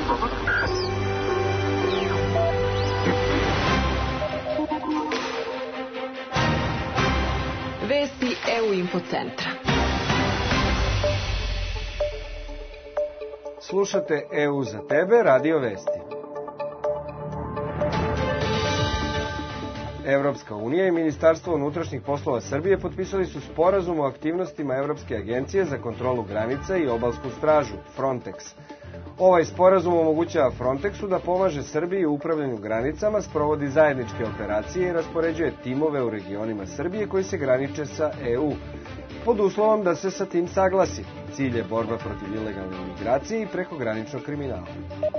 Vesti EU Infocentra. Slušate EU za tebe, Radio Vesti. Evropska unija i Ministarstvo unutrašnjih poslova Srbije potpisali su sporazum o aktivnostima Evropske agencije za kontrolu granica i obalsku stražu, Frontex. Ovaj sporazum omogućava Frontexu da pomaže Srbiji u upravljanju granicama, sprovodi zajedničke operacije i raspoređuje timove u regionima Srbije koji se graniče sa EU, pod uslovom da se sa tim saglasi. Cilj je borba protiv ilegalne migracije i prekograničnog kriminala.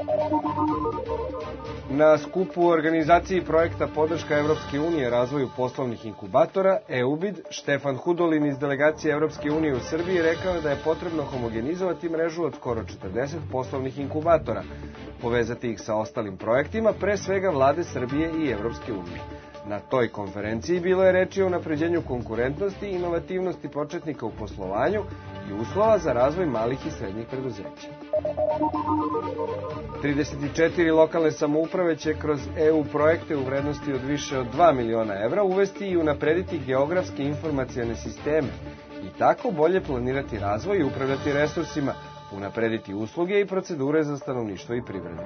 Na skupu u organizaciji projekta Podrška Evropske unije razvoju poslovnih inkubatora, EUBID, Štefan Hudolin iz delegacije Evropske unije u Srbiji rekao je da je potrebno homogenizovati mrežu od skoro 40 poslovnih inkubatora, povezati ih sa ostalim projektima, pre svega vlade Srbije i Evropske unije. Na toj konferenciji bilo je reči o unapređenju konkurentnosti i inovativnosti početnika u poslovanju i uslova za razvoj malih i srednjih preduzeća. 34 lokalne samouprave će kroz EU projekte u vrednosti od više od 2 miliona evra uvesti i unaprediti geografske informacione sisteme i tako bolje planirati razvoj i upravljati resursima, unaprediti usluge i procedure za stanovništvo i privredu.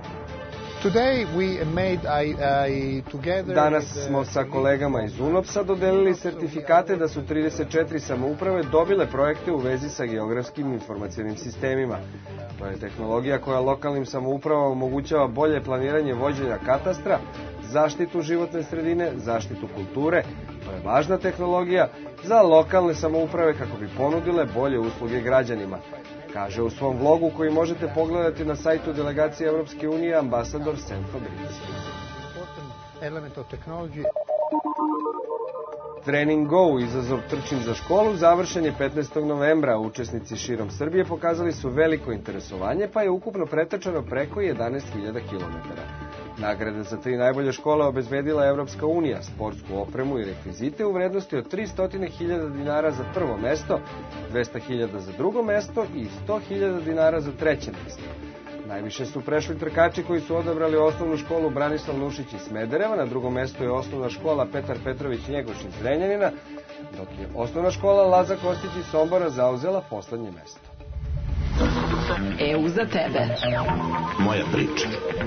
Danas smo sa kolegama iz UNOPS-a dodelili sertifikate da su 34 samouprave dobile projekte u vezi sa geografskim informacionim sistemima. To je tehnologija koja lokalnim samoupravama omogućava bolje planiranje vođenja katastra, zaštitu životne sredine, zaštitu kulture. To je važna tehnologija za lokalne samouprave kako bi ponudile bolje usluge građanima, kaže u svom vlogu koji možete pogledati na sajtu delegacije Evropske unije ambasador Sam Fabricio. Trening Go, izazov Trčim za školu, završen je 15. novembra. Učesnici širom Srbije pokazali su veliko interesovanje, pa je ukupno pretrčano preko 11.000 km. Nagrade za 3 najbolje škole obezbedila Evropska unija, sportsku opremu i rekvizite u vrednosti od 300.000 dinara za prvo mesto, 200.000 za drugo mesto i 100.000 dinara za treće mesto. Najviše su prešli trkači koji su odabrali osnovnu školu Branislav Nušić iz Smedereva, na drugom mestu je osnovna škola Petar Petrović Njegoš iz Zrenjanina, dok je osnovna škola Laza Kostić iz Sombora zauzela poslednje mesto. EU za tebe. Moja priča.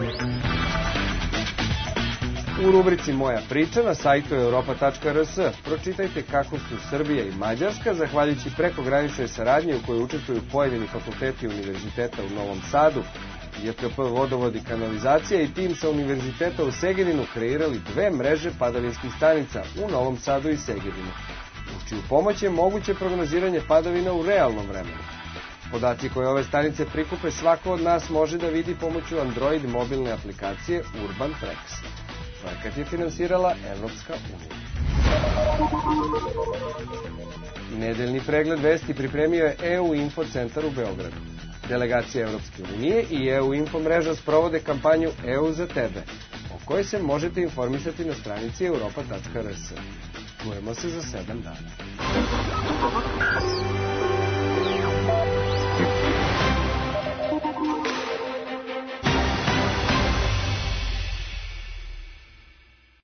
U rubrici Moja priča na sajtu europa.rs pročitajte kako su Srbija i Mađarska, zahvaljujući prekograničnoj saradnji u kojoj učestvuju pojedini fakulteti univerziteta u Novom Sadu, JKP Vodovod i kanalizacija i tim sa univerziteta u Segedinu kreirali 2 mreže padavinskih stanica u Novom Sadu i Segedinu, uz čiju pomoć je moguće prognoziranje padavina u realnom vremenu. Podaci koje ove stanice prikupe svako od nas može da vidi pomoću Android mobilne aplikacije Urban Trex. Projekat je finansirala Evropska unija. Nedeljni pregled vesti pripremio je EU Infocentar u Beogradu. Delegacija Evropske unije i EU Info mreža sprovode kampanju EU za tebe, o kojoj se možete informisati na stranici europa.rs. Čujemo se za 7 dana.